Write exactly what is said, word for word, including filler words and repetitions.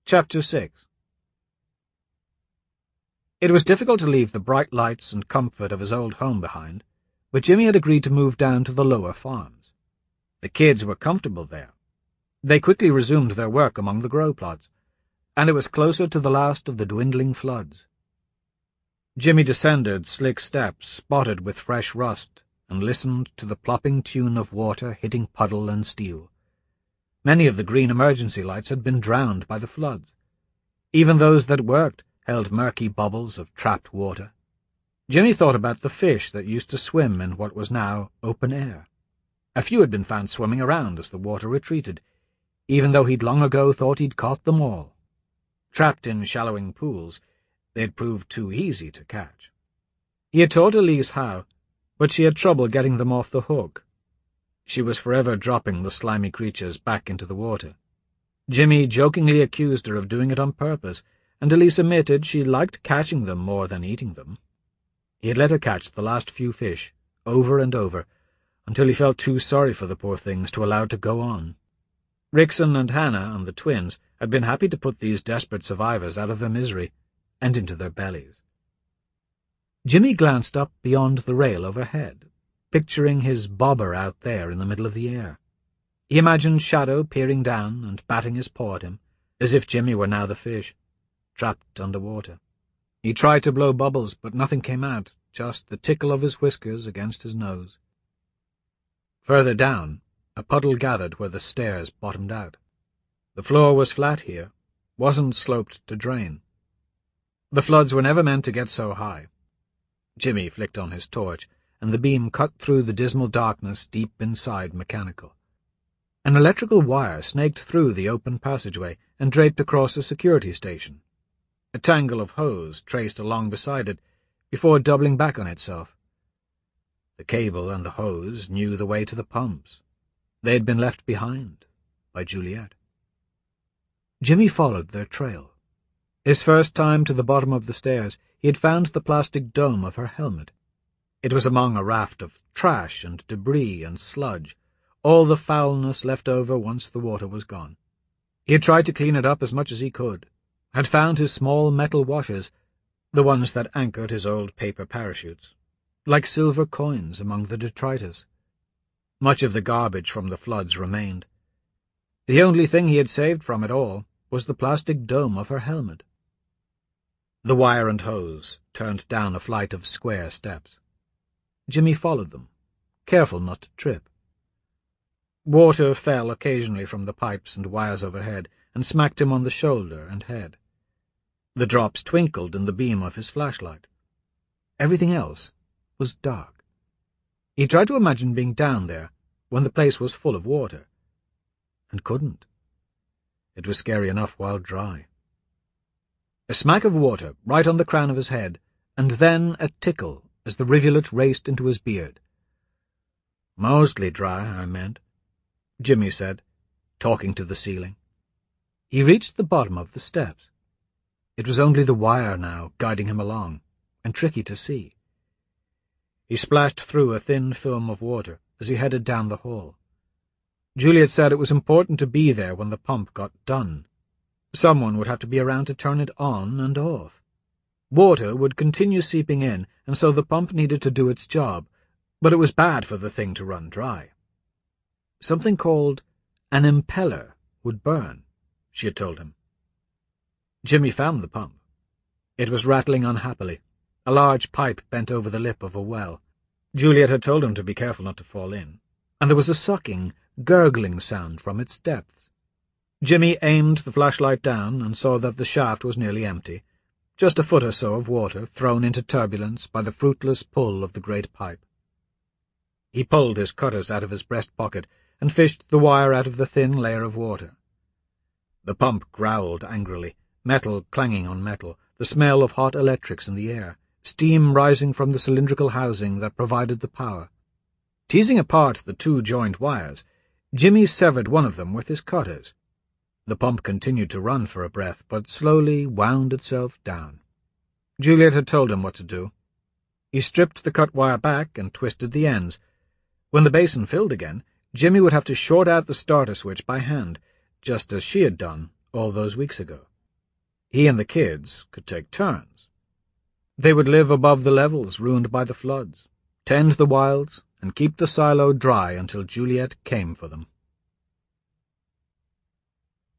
Chapter six. It was difficult to leave the bright lights and comfort of his old home behind, but Jimmy had agreed to move down to the lower farms. The kids were comfortable there. They quickly resumed their work among the grow plots, and it was closer to the last of the dwindling floods. Jimmy descended slick steps spotted with fresh rust and listened to the plopping tune of water hitting puddle and steel. Many of the green emergency lights had been drowned by the floods. Even those that worked held murky bubbles of trapped water. Jimmy thought about the fish that used to swim in what was now open air. A few had been found swimming around as the water retreated, even though he'd long ago thought he'd caught them all. Trapped in shallowing pools, they'd proved too easy to catch. He had taught Elise how, but she had trouble getting them off the hook. She was forever dropping the slimy creatures back into the water. Jimmy jokingly accused her of doing it on purpose, and Elise admitted she liked catching them more than eating them. He had let her catch the last few fish, over and over, until he felt too sorry for the poor things to allow it to go on. Rickson and Hannah and the twins had been happy to put these desperate survivors out of their misery and into their bellies. Jimmy glanced up beyond the rail overhead, picturing his bobber out there in the middle of the air. He imagined Shadow peering down and batting his paw at him, as if Jimmy were now the fish, trapped underwater. He tried to blow bubbles, but nothing came out, just the tickle of his whiskers against his nose. Further down, a puddle gathered where the stairs bottomed out. The floor was flat here, wasn't sloped to drain. The floods were never meant to get so high. Jimmy flicked on his torch, and the beam cut through the dismal darkness deep inside Mechanical. An electrical wire snaked through the open passageway and draped across a security station. A tangle of hose traced along beside it before doubling back on itself. The cable and the hose knew the way to the pumps. They had been left behind by Juliet. Jimmy followed their trail. His first time to the bottom of the stairs, he had found the plastic dome of her helmet. It was among a raft of trash and debris and sludge, all the foulness left over once the water was gone. He had tried to clean it up as much as he could, had found his small metal washers, the ones that anchored his old paper parachutes, like silver coins among the detritus. Much of the garbage from the floods remained. The only thing he had saved from it all was the plastic dome of her helmet. The wire and hose turned down a flight of square steps. Jimmy followed them, careful not to trip. Water fell occasionally from the pipes and wires overhead and smacked him on the shoulder and head. The drops twinkled in the beam of his flashlight. Everything else was dark. He tried to imagine being down there when the place was full of water, and couldn't. It was scary enough while dry. A smack of water right on the crown of his head, and then a tickle as the rivulet raced into his beard. "Mostly dry, I meant," Jimmy said, talking to the ceiling. He reached the bottom of the steps. It was only the wire now guiding him along, and tricky to see. He splashed through a thin film of water as he headed down the hall. Juliet said it was important to be there when the pump got done. Someone would have to be around to turn it on and off. Water would continue seeping in, and so the pump needed to do its job, but it was bad for the thing to run dry. Something called an impeller would burn, she had told him. Jimmy found the pump. It was rattling unhappily, a large pipe bent over the lip of a well. Juliet had told him to be careful not to fall in, and there was a sucking, gurgling sound from its depths. Jimmy aimed the flashlight down and saw that the shaft was nearly empty, just a foot or so of water thrown into turbulence by the fruitless pull of the great pipe. He pulled his cutters out of his breast pocket and fished the wire out of the thin layer of water. The pump growled angrily, metal clanging on metal, the smell of hot electrics in the air, steam rising from the cylindrical housing that provided the power. Teasing apart the two joined wires, Jimmy severed one of them with his cutters. The pump continued to run for a breath, but slowly wound itself down. Juliet had told him what to do. He stripped the cut wire back and twisted the ends. When the basin filled again, Jimmy would have to short out the starter switch by hand, just as she had done all those weeks ago. He and the kids could take turns. They would live above the levels ruined by the floods, tend the wilds, and keep the silo dry until Juliet came for them.